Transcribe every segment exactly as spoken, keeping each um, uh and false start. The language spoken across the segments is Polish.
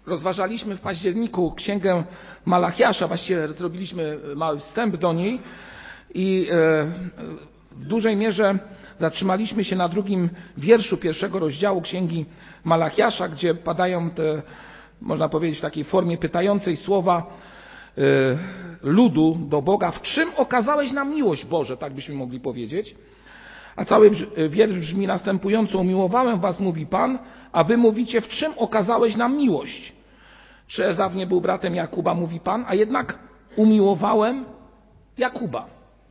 rozważaliśmy w październiku księgę Malachiasza, właściwie zrobiliśmy mały wstęp do niej i w dużej mierze zatrzymaliśmy się na drugim wierszu pierwszego rozdziału księgi Malachiasza, gdzie padają te, można powiedzieć w takiej formie pytającej słowa ludu do Boga: w czym okazałeś nam miłość, Boże, tak byśmy mogli powiedzieć. A cały wiersz brzmi następująco: umiłowałem was, mówi Pan, a wy mówicie, w czym okazałeś nam miłość. Czy Ezaw nie był bratem Jakuba, mówi Pan, a jednak umiłowałem Jakuba.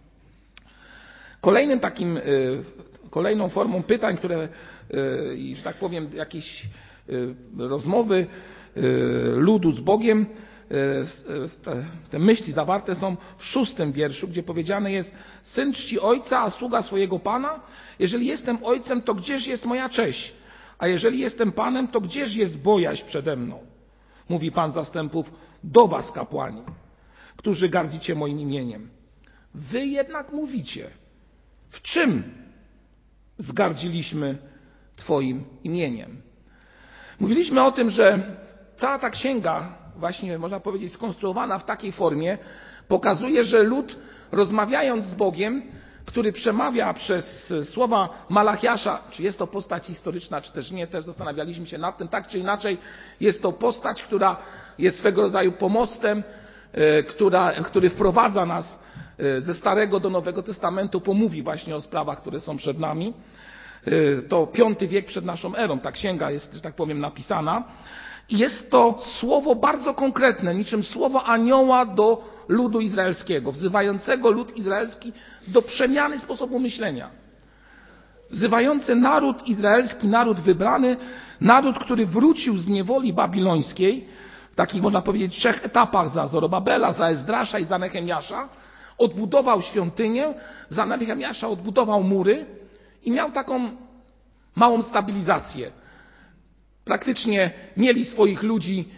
Kolejnym takim, kolejną formą pytań, które, i że tak powiem, jakieś rozmowy ludu z Bogiem, te myśli zawarte są w szóstym wierszu, gdzie powiedziane jest: syn czci ojca, a sługa swojego Pana. Jeżeli jestem ojcem, to gdzież jest moja cześć? A jeżeli jestem Panem, to gdzież jest bojaźń przede mną? Mówi Pan zastępów do was, kapłani, którzy gardzicie moim imieniem. Wy jednak mówicie: w czym zgardziliśmy Twoim imieniem? Mówiliśmy o tym, że cała ta księga, właśnie można powiedzieć skonstruowana w takiej formie, pokazuje, że lud, rozmawiając z Bogiem, który przemawia przez słowa Malachiasza, czy jest to postać historyczna, czy też nie, też zastanawialiśmy się nad tym. Tak czy inaczej, jest to postać, która jest swego rodzaju pomostem, która, który wprowadza nas ze Starego do Nowego Testamentu, pomówi właśnie o sprawach, które są przed nami. To piąty wiek przed naszą erą ta księga jest, że tak powiem, napisana. I jest to słowo bardzo konkretne, niczym słowo anioła do ludu izraelskiego, wzywającego lud izraelski do przemiany sposobu myślenia. Wzywający naród izraelski, naród wybrany, naród, który wrócił z niewoli babilońskiej, w takich, można powiedzieć, trzech etapach: za Zorobabela, za Ezdrasza i za Nehemiasza, odbudował świątynię, za Nehemiasza odbudował mury i miał taką małą stabilizację. Praktycznie mieli swoich ludzi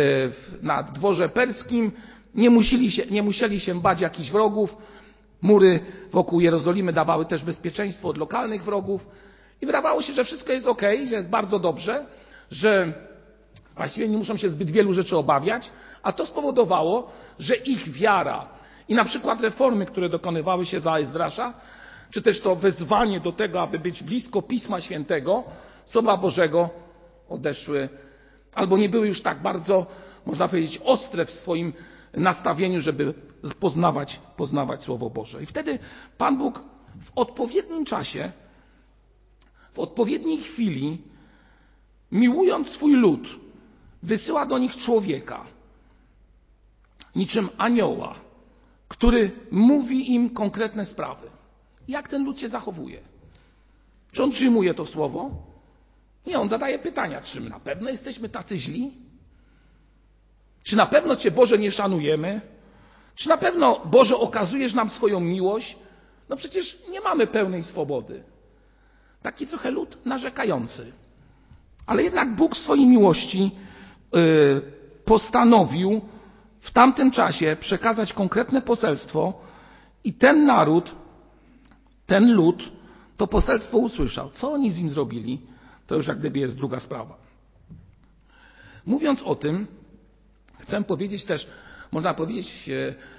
na dworze perskim, nie musieli się, nie musieli się bać jakichś wrogów. Mury wokół Jerozolimy dawały też bezpieczeństwo od lokalnych wrogów i wydawało się, że wszystko jest ok, że jest bardzo dobrze, że właściwie nie muszą się zbyt wielu rzeczy obawiać, a to spowodowało, że ich wiara i na przykład reformy, które dokonywały się za Ezdrasza, czy też to wezwanie do tego, aby być blisko Pisma Świętego, Słowa Bożego, odeszły, albo nie były już tak bardzo, można powiedzieć, ostre w swoim nastawieniu, żeby poznawać, poznawać Słowo Boże. I wtedy Pan Bóg w odpowiednim czasie, w odpowiedniej chwili, miłując swój lud, wysyła do nich człowieka, niczym anioła, który mówi im konkretne sprawy. Jak ten lud się zachowuje? Czy on przyjmuje to słowo? Nie, on zadaje pytania: czy my na pewno jesteśmy tacy źli? Czy na pewno Cię, Boże, nie szanujemy? Czy na pewno, Boże, okazujesz nam swoją miłość? No przecież nie mamy pełnej swobody. Taki trochę lud narzekający. Ale jednak Bóg w swojej miłości yy, postanowił w tamtym czasie przekazać konkretne poselstwo i ten naród, ten lud to poselstwo usłyszał. Co oni z nim zrobili? To już jak gdyby jest druga sprawa. Mówiąc o tym, chcę powiedzieć też, można powiedzieć,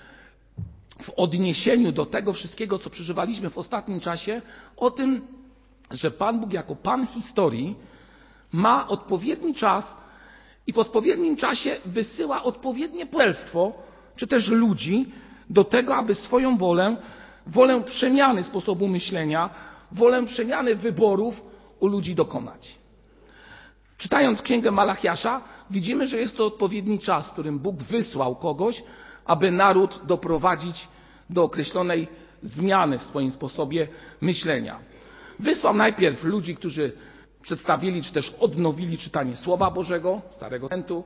w odniesieniu do tego wszystkiego, co przeżywaliśmy w ostatnim czasie, o tym, że Pan Bóg jako Pan historii ma odpowiedni czas i w odpowiednim czasie wysyła odpowiednie poselstwo, czy też ludzi do tego, aby swoją wolę, wolę przemiany sposobu myślenia, wolę przemiany wyborów u ludzi dokonać. Czytając księgę Malachiasza, widzimy, że jest to odpowiedni czas, w którym Bóg wysłał kogoś, aby naród doprowadzić do określonej zmiany w swoim sposobie myślenia. Wysłał najpierw ludzi, którzy przedstawili, czy też odnowili czytanie Słowa Bożego, Starego Testamentu.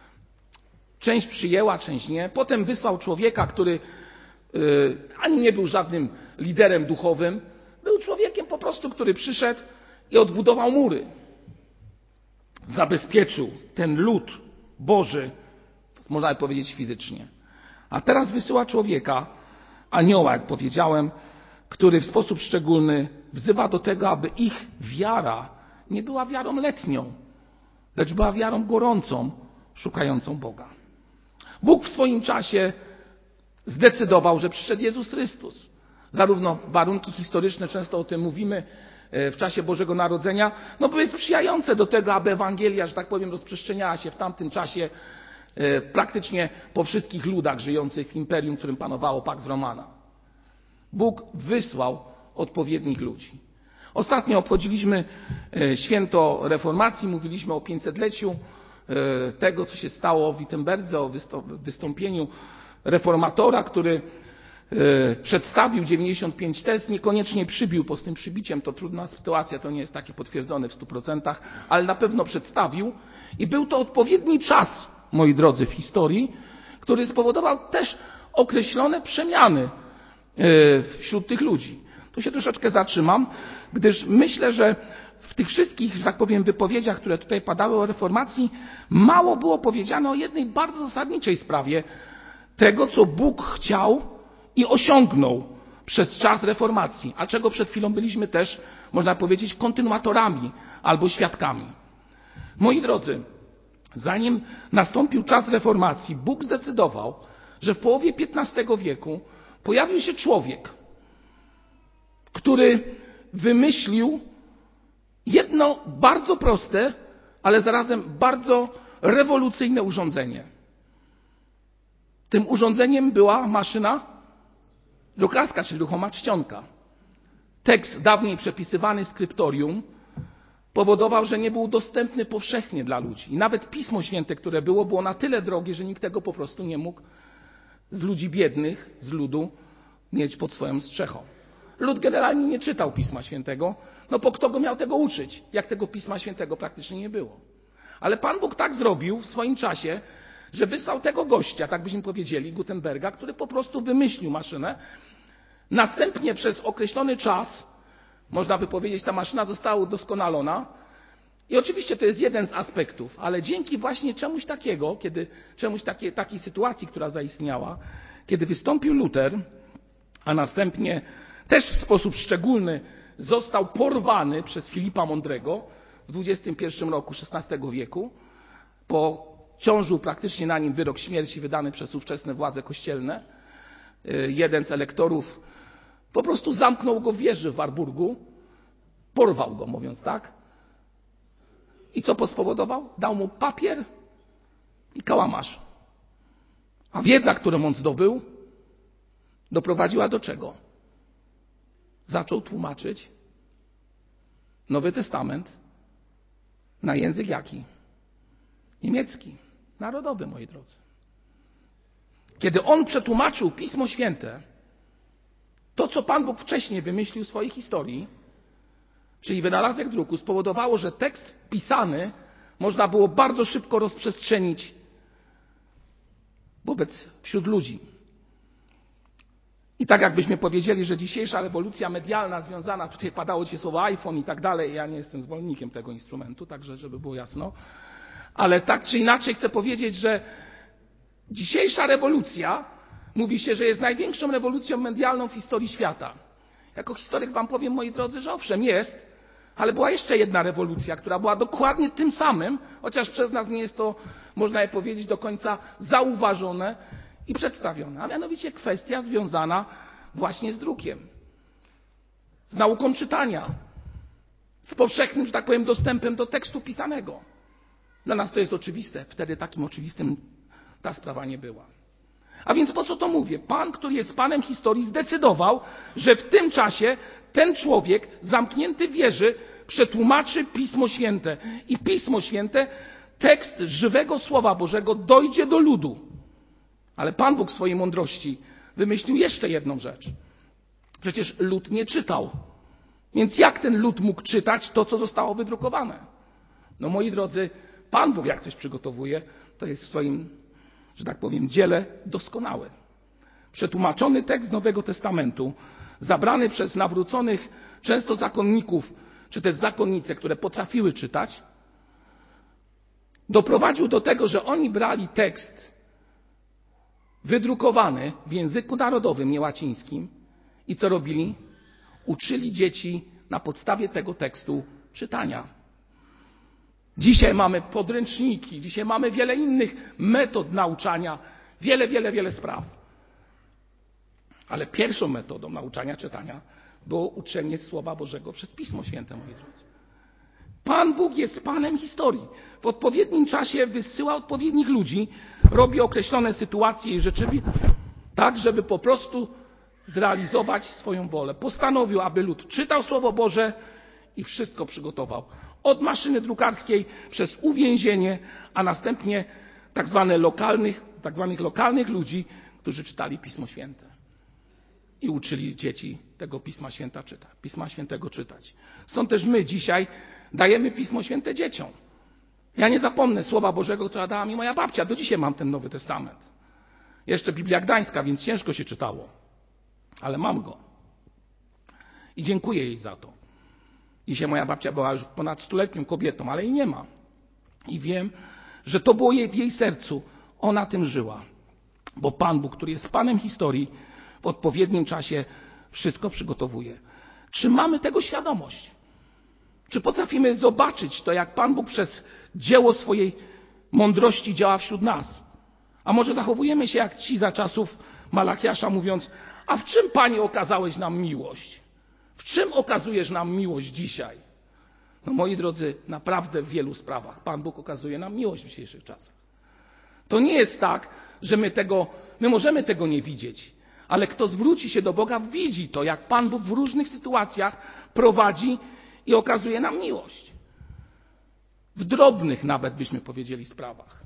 Część przyjęła, część nie. Potem wysłał człowieka, który yy, ani nie był żadnym liderem duchowym, był człowiekiem po prostu, który przyszedł i odbudował mury. Zabezpieczył ten lud Boży, można powiedzieć fizycznie. A teraz wysyła człowieka, anioła, jak powiedziałem, który w sposób szczególny wzywa do tego, aby ich wiara nie była wiarą letnią, lecz była wiarą gorącą, szukającą Boga. Bóg w swoim czasie zdecydował, że przyszedł Jezus Chrystus. Zarówno warunki historyczne, często o tym mówimy w czasie Bożego Narodzenia, no były sprzyjające do tego, aby Ewangelia, że tak powiem, rozprzestrzeniała się w tamtym czasie praktycznie po wszystkich ludach żyjących w imperium, którym panowało Pax Romana. Bóg wysłał odpowiednich ludzi. Ostatnio obchodziliśmy święto Reformacji, mówiliśmy o pięćsetleciu tego, co się stało w Wittenberdze, o wystąpieniu reformatora, który przedstawił dziewięćdziesiąt pięć tez, niekoniecznie przybił, bo z tym przybiciem to trudna sytuacja, to nie jest takie potwierdzone w stu procentach, ale na pewno przedstawił i był to odpowiedni czas, moi drodzy, w historii, który spowodował też określone przemiany wśród tych ludzi. Tu się troszeczkę zatrzymam, gdyż myślę, że w tych wszystkich, że tak powiem, wypowiedziach, które tutaj padały o reformacji, mało było powiedziane o jednej bardzo zasadniczej sprawie tego, co Bóg chciał i osiągnął przez czas reformacji, a czego przed chwilą byliśmy też, można powiedzieć, kontynuatorami albo świadkami. Moi drodzy, zanim nastąpił czas reformacji, Bóg zdecydował, że w połowie piętnastego wieku pojawił się człowiek, który wymyślił jedno bardzo proste, ale zarazem bardzo rewolucyjne urządzenie. Tym urządzeniem była maszyna drukarska, czyli ruchoma czcionka. Tekst dawniej przepisywany w skryptorium powodował, że nie był dostępny powszechnie dla ludzi. I nawet Pismo Święte, które było, było na tyle drogie, że nikt tego po prostu nie mógł z ludzi biednych, z ludu mieć pod swoją strzechą. Lud generalnie nie czytał Pisma Świętego, no bo kto go miał tego uczyć, jak tego Pisma Świętego praktycznie nie było. Ale Pan Bóg tak zrobił w swoim czasie, że wysłał tego gościa, tak byśmy powiedzieli, Gutenberga, który po prostu wymyślił maszynę. Następnie przez określony czas, można by powiedzieć, ta maszyna została udoskonalona. I oczywiście to jest jeden z aspektów, ale dzięki właśnie czemuś takiego, kiedy, czemuś takie, takiej sytuacji, która zaistniała, kiedy wystąpił Luter, a następnie też w sposób szczególny został porwany przez Filipa Mądrego w dwudziestym pierwszym roku szesnastego wieku, po ciążył praktycznie na nim wyrok śmierci wydany przez ówczesne władze kościelne. Jeden z elektorów po prostu zamknął go w wieży w Warburgu, porwał go, mówiąc tak. I co spowodował? Dał mu papier i kałamarz. A wiedza, którą on zdobył, doprowadziła do czego? Zaczął tłumaczyć Nowy Testament na język jaki? Niemiecki. Narodowy, moi drodzy. Kiedy on przetłumaczył Pismo Święte, to co Pan Bóg wcześniej wymyślił w swojej historii, czyli wynalazek druku, spowodowało, że tekst pisany można było bardzo szybko rozprzestrzenić wobec wśród ludzi. I tak jakbyśmy powiedzieli, że dzisiejsza rewolucja medialna związana, tutaj padało dzisiaj słowo iPhone i tak dalej, ja nie jestem zwolennikiem tego instrumentu, także żeby było jasno, ale tak czy inaczej chcę powiedzieć, że dzisiejsza rewolucja, mówi się, że jest największą rewolucją medialną w historii świata. Jako historyk wam powiem, moi drodzy, że owszem jest, ale była jeszcze jedna rewolucja, która była dokładnie tym samym, chociaż przez nas nie jest to, można je powiedzieć, do końca zauważone i przedstawione. A mianowicie kwestia związana właśnie z drukiem, z nauką czytania, z powszechnym, że tak powiem, dostępem do tekstu pisanego. Dla nas to jest oczywiste. Wtedy takim oczywistym ta sprawa nie była. A więc po co to mówię? Pan, który jest Panem historii, zdecydował, że w tym czasie ten człowiek zamknięty w wieży przetłumaczy Pismo Święte. I Pismo Święte, tekst żywego Słowa Bożego dojdzie do ludu. Ale Pan Bóg w swojej mądrości wymyślił jeszcze jedną rzecz. Przecież lud nie czytał. Więc jak ten lud mógł czytać to, co zostało wydrukowane? No moi drodzy, Pan Bóg jak coś przygotowuje, to jest w swoim, że tak powiem, dziele doskonałe. Przetłumaczony tekst Nowego Testamentu, zabrany przez nawróconych często zakonników, czy też zakonnice, które potrafiły czytać, doprowadził do tego, że oni brali tekst wydrukowany w języku narodowym, nie łacińskim, i co robili? Uczyli dzieci na podstawie tego tekstu czytania. Dzisiaj mamy podręczniki, dzisiaj mamy wiele innych metod nauczania, wiele, wiele, wiele spraw. Ale pierwszą metodą nauczania czytania było uczenie Słowa Bożego przez Pismo Święte, moi drodzy. Pan Bóg jest Panem historii. W odpowiednim czasie wysyła odpowiednich ludzi, robi określone sytuacje i rzeczy, tak, żeby po prostu zrealizować swoją wolę. Postanowił, aby lud czytał Słowo Boże i wszystko przygotował. Od maszyny drukarskiej przez uwięzienie, a następnie tak zwanych lokalnych, tak zwanych lokalnych ludzi, którzy czytali Pismo Święte. I uczyli dzieci tego Pisma Święta czytać, Pisma Świętego czytać. Stąd też my dzisiaj dajemy Pismo Święte dzieciom. Ja nie zapomnę Słowa Bożego, które dała mi moja babcia. Do dzisiaj mam ten Nowy Testament. Jeszcze Biblia Gdańska, więc ciężko się czytało. Ale mam go. I dziękuję jej za to. Dzisiaj moja babcia była już ponad stuletnią kobietą, ale jej nie ma. I wiem, że to było jej w jej sercu. Ona tym żyła. Bo Pan Bóg, który jest Panem historii, w odpowiednim czasie wszystko przygotowuje. Czy mamy tego świadomość? Czy potrafimy zobaczyć to, jak Pan Bóg przez dzieło swojej mądrości działa wśród nas? A może zachowujemy się jak ci za czasów Malachiasza, mówiąc: a w czym, Panie, okazałeś nam miłość? W czym okazujesz nam miłość dzisiaj? No, moi drodzy, naprawdę w wielu sprawach Pan Bóg okazuje nam miłość w dzisiejszych czasach. To nie jest tak, że my tego, my możemy tego nie widzieć, ale kto zwróci się do Boga, widzi to, jak Pan Bóg w różnych sytuacjach prowadzi i okazuje nam miłość. W drobnych nawet, byśmy powiedzieli, sprawach.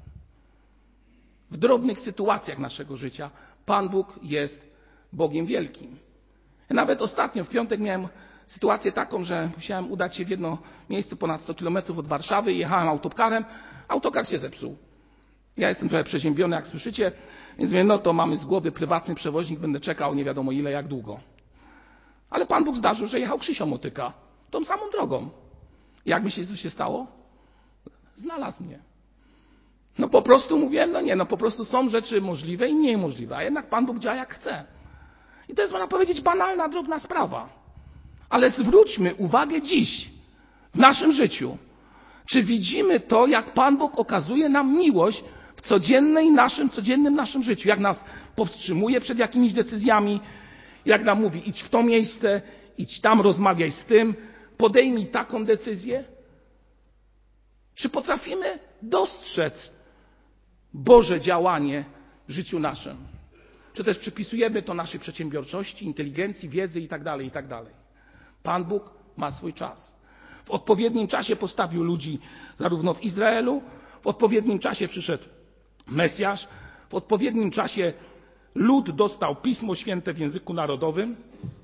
W drobnych sytuacjach naszego życia Pan Bóg jest Bogiem wielkim. Ja nawet ostatnio, w piątek, miałem sytuację taką, że musiałem udać się w jedno miejsce ponad sto kilometrów od Warszawy i jechałem autokarem. Autokar się zepsuł. Ja jestem trochę przeziębiony, jak słyszycie, więc mówię, no to mamy z głowy prywatny przewoźnik, będę czekał nie wiadomo ile, jak długo. Ale Pan Bóg zdarzył, że jechał Krzysio Motyka tą samą drogą. Jak myślicie, co się stało? Znalazł mnie. No po prostu mówiłem, no nie, no po prostu są rzeczy możliwe i niemożliwe, a jednak Pan Bóg działa jak chce. I to jest, można powiedzieć, banalna, drobna sprawa. Ale zwróćmy uwagę dziś, w naszym życiu, czy widzimy to, jak Pan Bóg okazuje nam miłość w codziennej naszym, codziennym naszym życiu, jak nas powstrzymuje przed jakimiś decyzjami, jak nam mówi: idź w to miejsce, idź tam, rozmawiaj z tym, podejmij taką decyzję. Czy potrafimy dostrzec Boże działanie w życiu naszym? Czy też przypisujemy to naszej przedsiębiorczości, inteligencji, wiedzy itd., itd. Pan Bóg ma swój czas. W odpowiednim czasie postawił ludzi zarówno w Izraelu, w odpowiednim czasie przyszedł Mesjasz, w odpowiednim czasie lud dostał Pismo Święte w języku narodowym.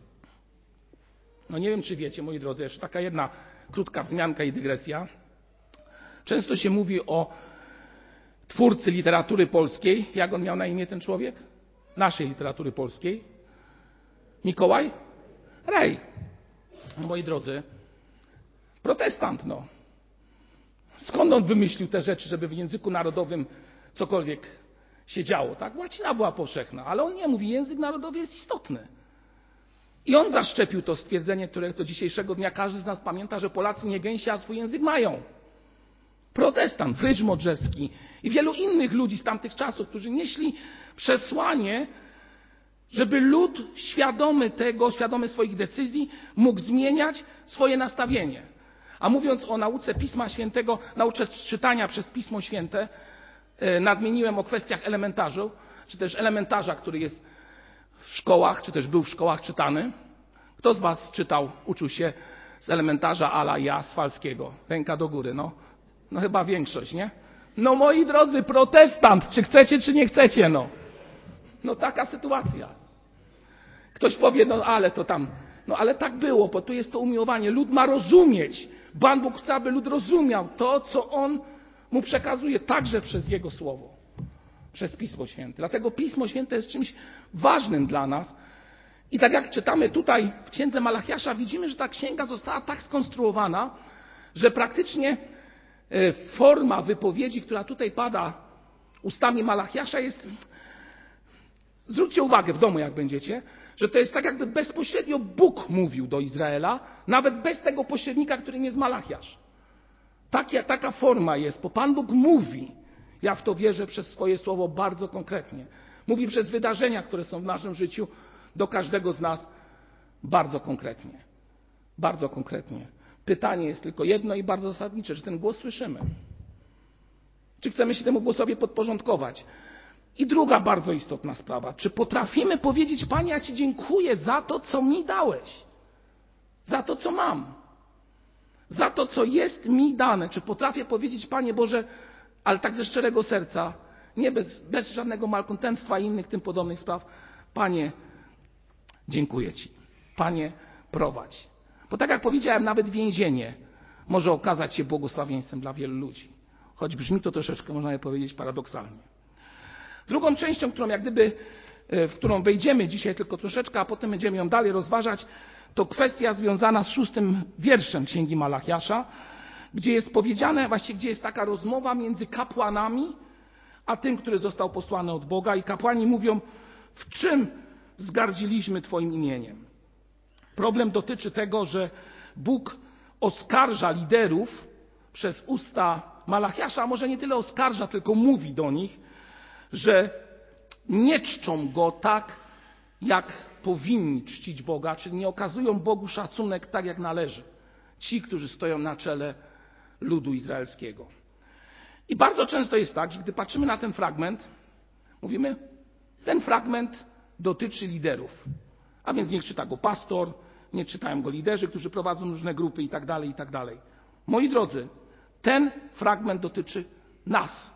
No nie wiem, czy wiecie, moi drodzy, jeszcze taka jedna krótka wzmianka i dygresja. Często się mówi o twórcy literatury polskiej. Jak on miał na imię, ten człowiek? Naszej literatury polskiej. Mikołaj Rej. No, moi drodzy, protestant, no. Skąd on wymyślił te rzeczy, żeby w języku narodowym cokolwiek się działo, tak? Łacina była powszechna, ale on nie mówi, język narodowy jest istotny. I on zaszczepił to stwierdzenie, które do dzisiejszego dnia każdy z nas pamięta, że Polacy nie gęsi, a swój język mają. Protestant, Frydż Modrzewski i wielu innych ludzi z tamtych czasów, którzy nieśli przesłanie, żeby lud świadomy tego, świadomy swoich decyzji, mógł zmieniać swoje nastawienie. A mówiąc o nauce Pisma Świętego, nauce czytania przez Pismo Święte, nadmieniłem o kwestiach elementarzu, czy też elementarza, który jest w szkołach, czy też był w szkołach czytany. Kto z was czytał, uczył się z elementarza a la ja Swalskiego? Ręka do góry, no. No chyba większość, nie? No moi drodzy, protestant, czy chcecie, czy nie chcecie, no. No taka sytuacja. Ktoś powie, no ale to tam, no ale tak było, bo tu jest to umiłowanie. Lud ma rozumieć. Pan Bóg chce, aby lud rozumiał to, co On mu przekazuje, także przez Jego Słowo, przez Pismo Święte. Dlatego Pismo Święte jest czymś ważnym dla nas. I tak jak czytamy tutaj w księdze Malachiasza, widzimy, że ta księga została tak skonstruowana, że praktycznie forma wypowiedzi, która tutaj pada ustami Malachiasza, jest, zwróćcie uwagę w domu, jak będziecie, że to jest tak, jakby bezpośrednio Bóg mówił do Izraela, nawet bez tego pośrednika, którym jest Malachiasz. Taka, taka forma jest, bo Pan Bóg mówi. Ja w to wierzę przez swoje słowo bardzo konkretnie. Mówi przez wydarzenia, które są w naszym życiu do każdego z nas bardzo konkretnie. Bardzo konkretnie. Pytanie jest tylko jedno i bardzo zasadnicze, czy ten głos słyszymy? Czy chcemy się temu głosowi podporządkować? I druga bardzo istotna sprawa. Czy potrafimy powiedzieć: Panie, ja Ci dziękuję za to, co mi dałeś. Za to, co mam. Za to, co jest mi dane. Czy potrafię powiedzieć: Panie Boże, ale tak ze szczerego serca, nie bez, bez żadnego malkontentstwa i innych tym podobnych spraw: Panie, dziękuję Ci. Panie, prowadź. Bo tak jak powiedziałem, nawet więzienie może okazać się błogosławieństwem dla wielu ludzi. Choć brzmi to troszeczkę, można by powiedzieć, paradoksalnie. Drugą częścią, którą jak gdyby, w którą wejdziemy dzisiaj tylko troszeczkę, a potem będziemy ją dalej rozważać, to kwestia związana z szóstym wierszem Księgi Malachiasza, gdzie jest powiedziane, właściwie gdzie jest taka rozmowa między kapłanami, a tym, który został posłany od Boga. I kapłani mówią: w czym wzgardziliśmy Twoim imieniem? Problem dotyczy tego, że Bóg oskarża liderów przez usta Malachiasza, a może nie tyle oskarża, tylko mówi do nich, że nie czczą Go tak, jak powinni czcić Boga, czyli nie okazują Bogu szacunek tak, jak należy. Ci, którzy stoją na czele ludu izraelskiego. I bardzo często jest tak, że gdy patrzymy na ten fragment, mówimy: ten fragment dotyczy liderów. A więc niech czyta go pastor, nie czytają go liderzy, którzy prowadzą różne grupy i tak dalej, i tak dalej. Moi drodzy, ten fragment dotyczy nas.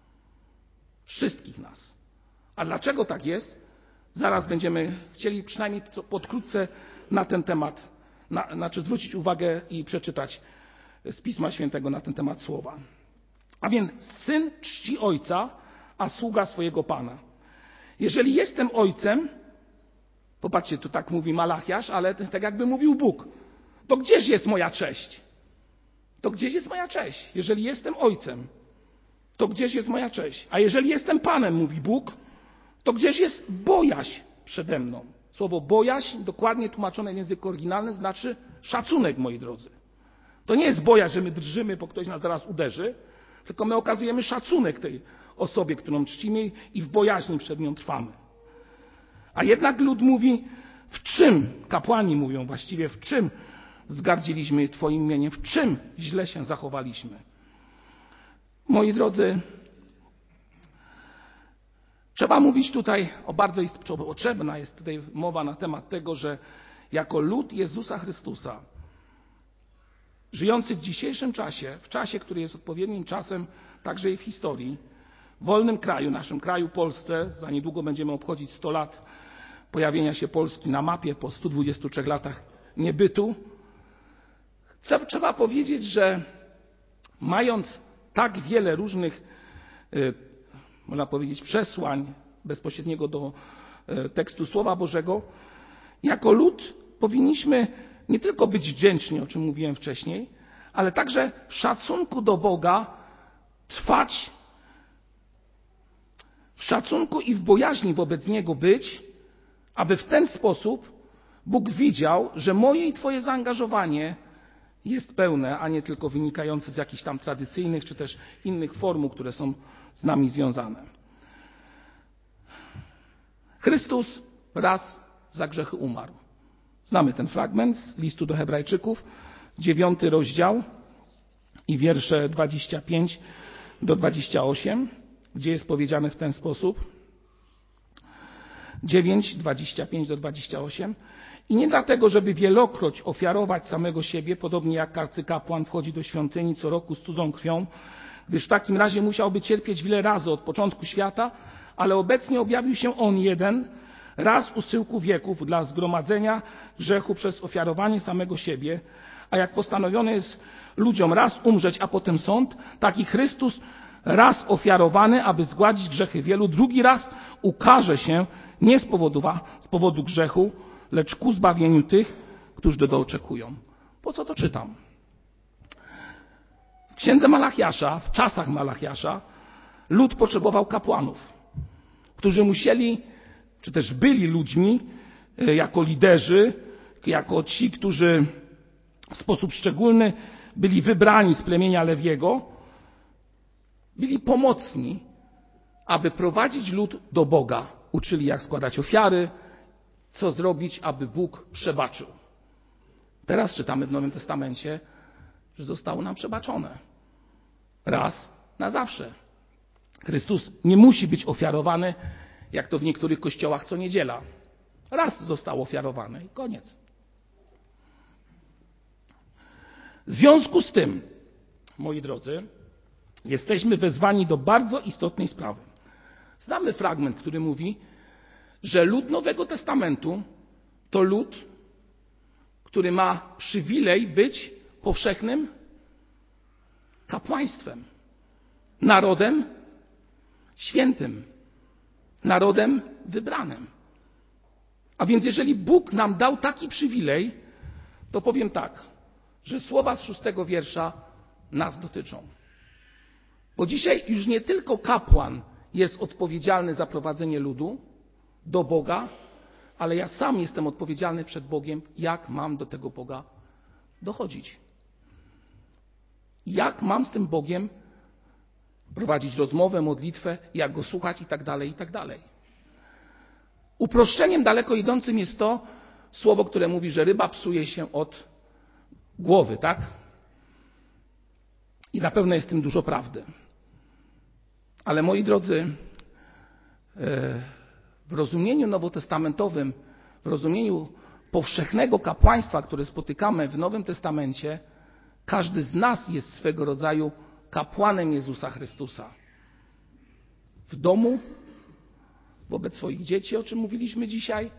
Wszystkich nas. A dlaczego tak jest? Zaraz będziemy chcieli przynajmniej pokrótce na ten temat, na, znaczy zwrócić uwagę i przeczytać z Pisma Świętego na ten temat słowa. A więc syn czci ojca, a sługa swojego pana. Jeżeli jestem ojcem, popatrzcie, tu tak mówi Malachiasz, ale tak jakby mówił Bóg, to gdzież jest moja cześć? To gdzieś jest moja cześć. Jeżeli jestem ojcem, to gdzieś jest moja cześć. A jeżeli jestem panem, mówi Bóg, to gdzieś jest bojaźń przede mną. Słowo bojaźń, dokładnie tłumaczone w języku oryginalnym, znaczy szacunek, moi drodzy. To nie jest bojaźń, że my drżymy, bo ktoś nas zaraz uderzy, tylko my okazujemy szacunek tej osobie, którą czcimy, i w bojaźni przed nią trwamy. A jednak lud mówi: w czym, kapłani mówią właściwie, w czym zgardziliśmy Twoim imieniem, w czym źle się zachowaliśmy. Moi drodzy, trzeba mówić tutaj o bardzo potrzebna jest tutaj mowa na temat tego, że jako lud Jezusa Chrystusa, żyjący w dzisiejszym czasie, w czasie, który jest odpowiednim czasem także i w historii, w wolnym kraju, naszym kraju Polsce, za niedługo będziemy obchodzić sto lat pojawienia się Polski na mapie po stu dwudziestu trzech latach niebytu, trzeba powiedzieć, że mając tak wiele różnych, można powiedzieć, przesłań bezpośredniego do tekstu Słowa Bożego, jako lud powinniśmy nie tylko być wdzięczni, o czym mówiłem wcześniej, ale także w szacunku do Boga trwać, w szacunku i w bojaźni wobec Niego być, aby w ten sposób Bóg widział, że moje i Twoje zaangażowanie jest pełne, a nie tylko wynikające z jakichś tam tradycyjnych czy też innych formuł, które są z nami związane. Chrystus raz za grzechy umarł. Znamy ten fragment z listu do Hebrajczyków, dziewiąty rozdział i wiersze dwadzieścia pięć do dwudziestego ósmego, gdzie jest powiedziane w ten sposób. dziewięć, dwadzieścia pięć do dwudziestego ósmego. I nie dlatego, żeby wielokroć ofiarować samego siebie, podobnie jak arcykapłan wchodzi do świątyni co roku z cudzą krwią, gdyż w takim razie musiałby cierpieć wiele razy od początku świata, ale obecnie objawił się On jeden, raz u schyłku wieków dla zgromadzenia grzechu przez ofiarowanie samego siebie, a jak postanowione jest ludziom raz umrzeć, a potem sąd, taki Chrystus raz ofiarowany, aby zgładzić grzechy wielu, drugi raz ukaże się nie z powodu, z powodu grzechu, lecz ku zbawieniu tych, którzy tego oczekują. Po co to czytam? W księdze Malachiasza, w czasach Malachiasza, lud potrzebował kapłanów, którzy musieli, czy też byli ludźmi jako liderzy, jako ci, którzy w sposób szczególny byli wybrani z plemienia Lewiego, byli pomocni, aby prowadzić lud do Boga. Uczyli, jak składać ofiary, co zrobić, aby Bóg przebaczył. Teraz czytamy w Nowym Testamencie, że zostało nam przebaczone. Raz na zawsze. Chrystus nie musi być ofiarowany, jak to w niektórych kościołach co niedziela. Raz został ofiarowany i koniec. W związku z tym, moi drodzy, jesteśmy wezwani do bardzo istotnej sprawy. Znamy fragment, który mówi, że lud Nowego Testamentu to lud, który ma przywilej być powszechnym kapłaństwem, narodem świętym, narodem wybranym. A więc jeżeli Bóg nam dał taki przywilej, to powiem tak, że słowa z szóstego wiersza nas dotyczą. Bo dzisiaj już nie tylko kapłan jest odpowiedzialny za prowadzenie ludu do Boga, ale ja sam jestem odpowiedzialny przed Bogiem, jak mam do tego Boga dochodzić. Jak mam z tym Bogiem prowadzić rozmowę, modlitwę, jak Go słuchać i tak dalej, i tak dalej. Uproszczeniem daleko idącym jest to słowo, które mówi, że ryba psuje się od głowy, tak? I na pewno jest w tym dużo prawdy. Ale moi drodzy, w rozumieniu nowotestamentowym, w rozumieniu powszechnego kapłaństwa, które spotykamy w Nowym Testamencie, każdy z nas jest swego rodzaju kapłanem Jezusa Chrystusa. W domu, wobec swoich dzieci, o czym mówiliśmy dzisiaj,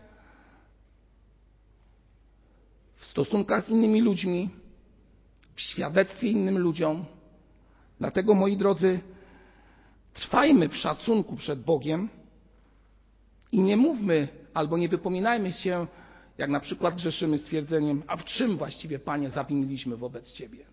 w stosunkach z innymi ludźmi, w świadectwie innym ludziom. Dlatego, moi drodzy, trwajmy w szacunku przed Bogiem i nie mówmy albo nie wypominajmy się, jak na przykład grzeszymy stwierdzeniem, a w czym właściwie, Panie, zawiniliśmy wobec Ciebie.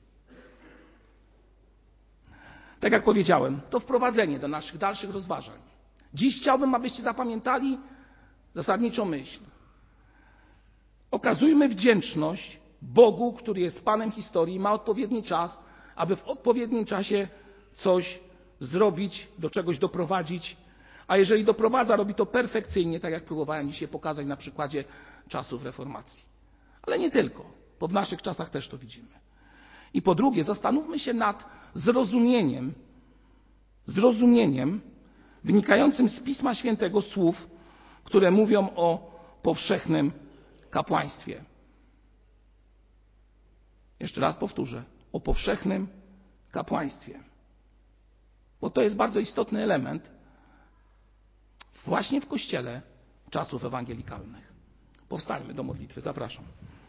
Tak jak powiedziałem, to wprowadzenie do naszych dalszych rozważań. Dziś chciałbym, abyście zapamiętali zasadniczą myśl. Okazujmy wdzięczność Bogu, który jest Panem historii i ma odpowiedni czas, aby w odpowiednim czasie coś zrobić, do czegoś doprowadzić. A jeżeli doprowadza, robi to perfekcyjnie, tak jak próbowałem dzisiaj pokazać na przykładzie czasów reformacji. Ale nie tylko, bo w naszych czasach też to widzimy. I po drugie, zastanówmy się nad zrozumieniem, zrozumieniem wynikającym z Pisma Świętego słów, które mówią o powszechnym kapłaństwie. Jeszcze raz powtórzę, o powszechnym kapłaństwie. Bo to jest bardzo istotny element właśnie w Kościele czasów ewangelikalnych. Powstańmy do modlitwy, zapraszam.